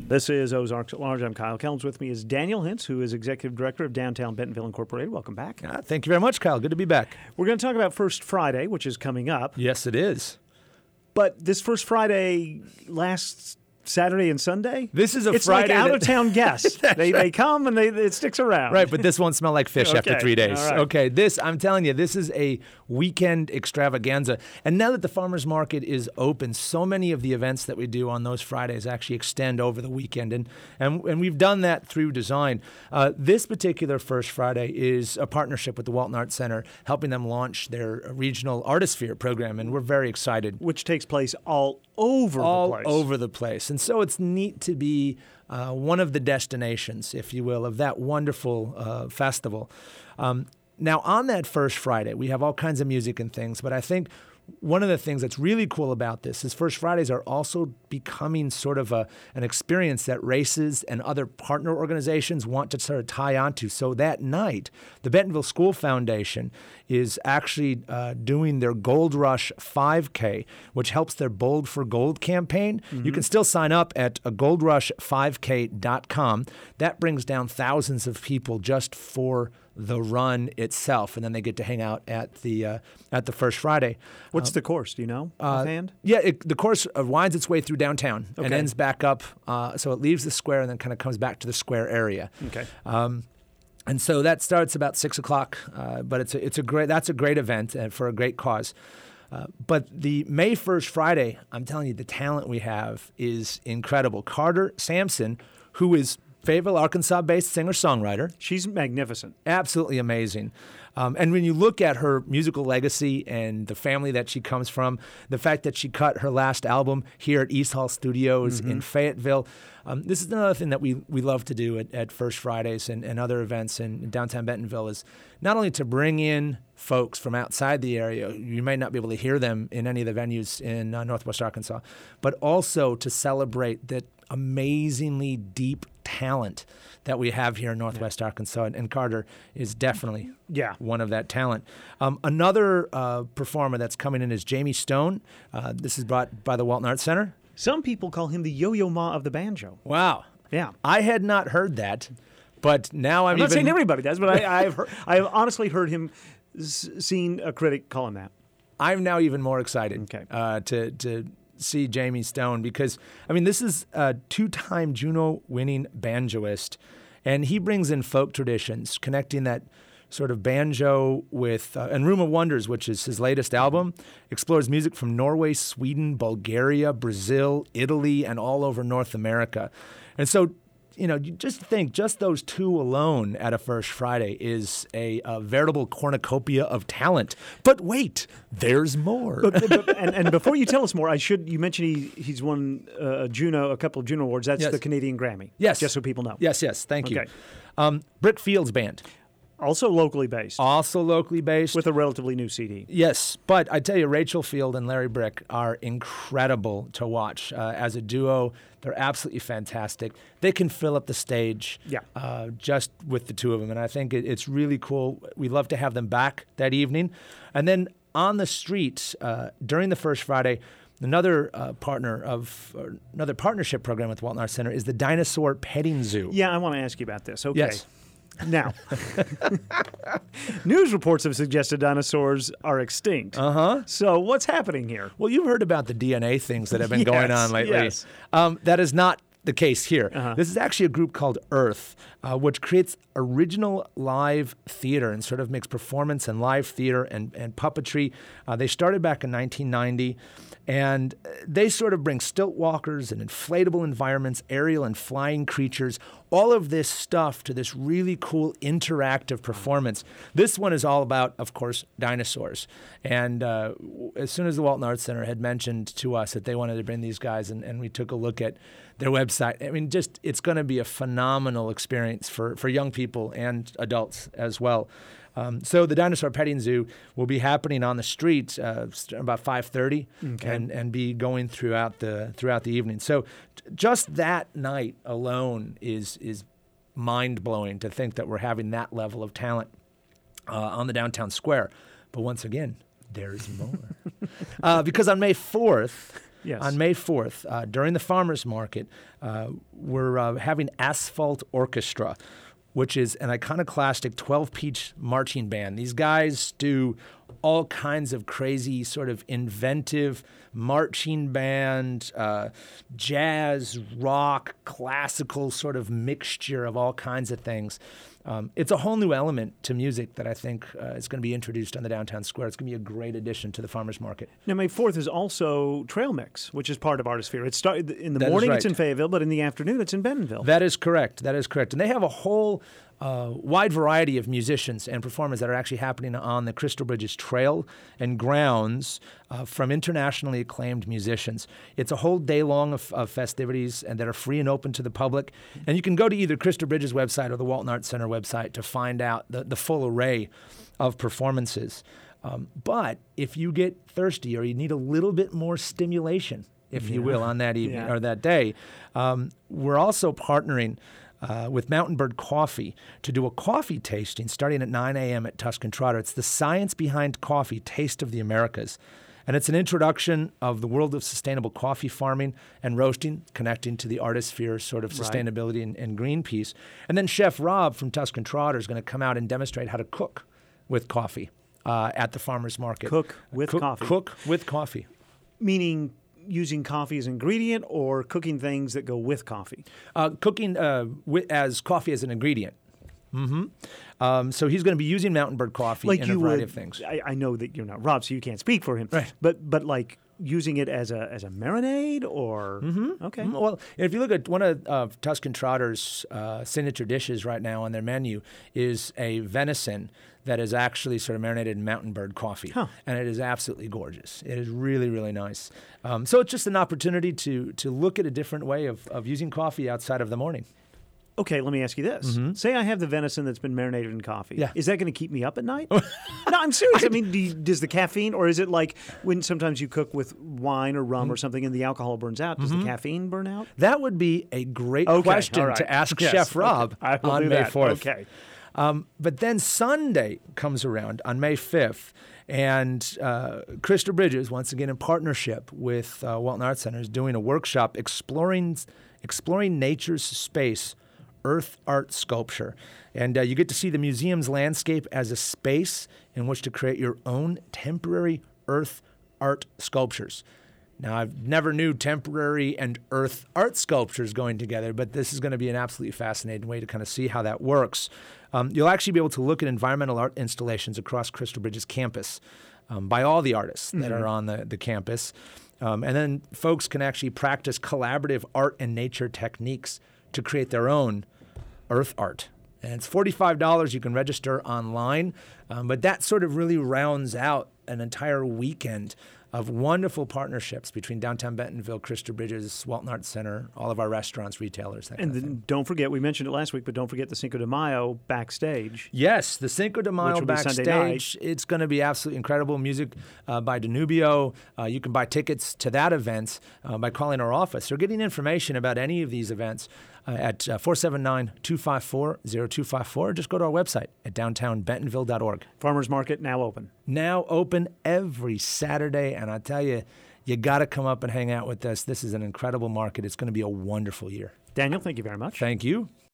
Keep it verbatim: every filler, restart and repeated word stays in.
This is Ozarks at Large. I'm Kyle Kelms. With me is Daniel Hintz, who is Executive Director of Downtown Bentonville Incorporated. Welcome back. Uh, thank you very much, Kyle. Good to be back. We're going to talk about First Friday, which is coming up. Yes, it is. But this First Friday lasts Saturday and Sunday? This is a it's Friday. It's like out-of-town guests. they, right. they come and they it sticks around. Right, but this won't smell like fish okay. after three days. All right. Okay, this, I'm telling you, this is a weekend extravaganza. And now that the farmers market is open, so many of the events that we do on those Fridays actually extend over the weekend. And and, and we've done that through design. Uh, this particular First Friday is a partnership with the Walton Arts Center, helping them launch their regional Artisphere program. And we're very excited. Which takes place all over all the place. All over the place. And so it's neat to be uh, one of the destinations, if you will, of that wonderful uh, festival. Um, now, on that First Friday, we have all kinds of music and things, but I think one of the things that's really cool about this is First Fridays are also becoming sort of a, an experience that races and other partner organizations want to sort of tie onto. So that night, the Bentonville School Foundation is actually uh, doing their Gold Rush five K, which helps their Bold for Gold campaign. Mm-hmm. You can still sign up at gold rush five k dot com. That brings down thousands of people just for the run itself, and then they get to hang out at the uh, at the First Friday. What's um, the course? Do you know offhand? Uh, yeah, it, the course uh, winds its way through downtown okay. and ends back up. Uh, so it leaves the square and then kind of comes back to the square area. Okay. Um, and so that starts about six o'clock. Uh, but it's a, it's a great that's a great event and for a great cause. Uh, but the May first Friday, I'm telling you, the talent we have is incredible. Carter Sampson, who is Fayetteville, Arkansas-based singer-songwriter. She's magnificent. Absolutely amazing. Um, and when you look at her musical legacy and the family that she comes from, the fact that she cut her last album here at East Hall Studios mm-hmm. in Fayetteville, um, this is another thing that we, we love to do at, at First Fridays and, and other events in, in downtown Bentonville is not only to bring in folks from outside the area, you may not be able to hear them in any of the venues in uh, Northwest Arkansas, but also to celebrate that amazingly deep talent that we have here in Northwest yeah. Arkansas, and, and Carter is definitely yeah. one of that talent. Um, another uh, performer that's coming in is Jamie Stone. Uh, this is brought by the Walton Arts Center. Some people call him the Yo-Yo Ma of the banjo. Wow. Yeah. I had not heard that, but now I'm, I'm not even... saying everybody does, but I, I've heard, I've honestly heard him, s- seen a critic call him that. I'm now even more excited okay. uh, to to see Jamie Stone because, I mean, this is a two-time Juno-winning banjoist, and he brings in folk traditions, connecting that sort of banjo with, uh, and Room of Wonders, which is his latest album, explores music from Norway, Sweden, Bulgaria, Brazil, Italy, and all over North America. And so, you know, you just think just those two alone at a First Friday is a, a veritable cornucopia of talent. But wait, there's more. but, but, and, and before you tell us more, I should you mentioned he he's won uh, a Juno, a couple of Juno awards. That's yes. the Canadian Grammy. Yes, just so people know. Yes, yes. Thank okay. you. Um, Brick Fields Band. Also locally based. Also locally based. With a relatively new C D. Yes, but I tell you, Rachel Field and Larry Brick are incredible to watch. Uh, as a duo, they're absolutely fantastic. They can fill up the stage yeah. uh, just with the two of them, and I think it, it's really cool. We'd love to have them back that evening. And then on the street, uh, during the First Friday, Another uh, partner of or another partnership program with Walton Arts Center is the Dinosaur Petting Zoo. Yeah, I want to ask you about this. Okay. Yes. Now, news reports have suggested dinosaurs are extinct. Uh-huh. So what's happening here? Well, you've heard about the D N A things that have been yes, going on lately. Yes. Um, that is not the case here. Uh-huh. This is actually a group called Earth, uh, which creates original live theater and sort of makes performance and live theater and, and puppetry. Uh, they started back in nineteen ninety, and they sort of bring stilt walkers and inflatable environments, aerial and flying creatures, all of this stuff to this really cool interactive performance. This one is all about, of course, dinosaurs. And uh, as soon as the Walton Arts Center had mentioned to us that they wanted to bring these guys, and, and we took a look at their website, I mean, just it's going to be a phenomenal experience for, for young people and adults as well. Um, so the Dinosaur Petting Zoo will be happening on the street uh, about five thirty okay. and, and be going throughout the throughout the evening. So t- just that night alone is is mind-blowing to think that we're having that level of talent uh, on the downtown square. But once again, there's more. uh, because on May fourth, Yes. On May fourth, uh, during the farmers market, uh, we're uh, having Asphalt Orchestra, which is an iconoclastic twelve-piece marching band. These guys do all kinds of crazy, sort of inventive marching band, uh, jazz, rock, classical sort of mixture of all kinds of things. Um, it's a whole new element to music that I think uh, is going to be introduced on the downtown square. It's going to be a great addition to the farmers market. Now, May fourth is also Trail Mix, which is part of Artisphere. It started in the That is morning, right. it's in Fayetteville, but in the afternoon, it's in Bentonville. That is correct. That is correct. And they have a whole uh, wide variety of musicians and performers that are actually happening on the Crystal Bridges Trail and grounds uh, from internationally acclaimed musicians. It's a whole day long of, of festivities and that are free and open to the public. And you can go to either Crystal Bridges website or the Walton Arts Center website to find out the, the full array of performances. Um, but if you get thirsty or you need a little bit more stimulation, if you Yeah. will, on that evening Yeah. or that day, um, we're also partnering uh, with Mountain Bird Coffee to do a coffee tasting starting at nine a.m. at Tuscan Trotter. It's the science behind coffee, Taste of the Americas. And it's an introduction of the world of sustainable coffee farming and roasting, connecting to the artisphere sort of Right. sustainability and, and Greenpeace. And then Chef Rob from Tuscan Trotter is going to come out and demonstrate how to cook with coffee uh, at the farmers market. Cook with cook, coffee. Cook with coffee. Meaning using coffee as an ingredient or cooking things that go with coffee? Uh, cooking uh, wi- as coffee as an ingredient. Mm-hmm. Um, so he's going to be using Mountain Bird coffee Like in you a variety would, of things. I, I know that you're not Rob, so you can't speak for him. Right. But but like using it as a as a marinade or Mm-hmm. okay. Mm, Well, if you look at one of uh, Tuscan Trotter's uh, signature dishes right now on their menu is a venison that is actually sort of marinated in Mountain Bird coffee. Huh. And it is absolutely gorgeous. It is really, really nice. Um, so it's just an opportunity to to look at a different way of, of using coffee outside of the morning. Okay, let me ask you this. Say I have the venison that's been marinated in coffee. Mm-hmm. Yeah. Is that going to keep me up at night? No, I'm serious. I mean, do you, does the caffeine, or is it like when sometimes you cook with wine or rum Mm-hmm. or something and the alcohol burns out, does the caffeine burn out? That would be a great Okay, question all right. to ask Yes, Chef okay. Rob I will on do May that. fourth. Okay. Um, but then Sunday comes around on May fifth, and uh, Crystal Bridges, once again in partnership with uh, Walton Arts Center, is doing a workshop exploring exploring nature's space, earth art sculpture. And uh, you get to see the museum's landscape as a space in which to create your own temporary earth art sculptures. Now, I've never knew temporary and earth art sculptures going together, but this is going to be an absolutely fascinating way to kind of see how that works. Um, you'll actually be able to look at environmental art installations across Crystal Bridges campus um, by all the artists that are on the, the campus. Um, and then folks can actually practice collaborative art and nature techniques to create their own earth art. And it's forty-five dollars. You can register online. Um, but that sort of really rounds out an entire weekend of wonderful partnerships between downtown Bentonville, Crystal Bridges, Walton Arts Center, all of our restaurants, retailers, that And kind of then thing. don't forget, we mentioned it last week, but don't forget the Cinco de Mayo backstage. Yes, the Cinco de Which Mayo will be Sunday backstage. It's going to be absolutely incredible. Music uh, by Danubio. Uh, you can buy tickets to that event uh, by calling our office or getting information about any of these events uh, at uh, four seven nine, two five four, zero two five four. Or just go to our website at downtown bentonville dot org. Farmers Market now open. Now open every Saturday, and I tell you, you got to come up and hang out with us. This is an incredible market. It's going to be a wonderful year. Daniel, thank you very much. Thank you.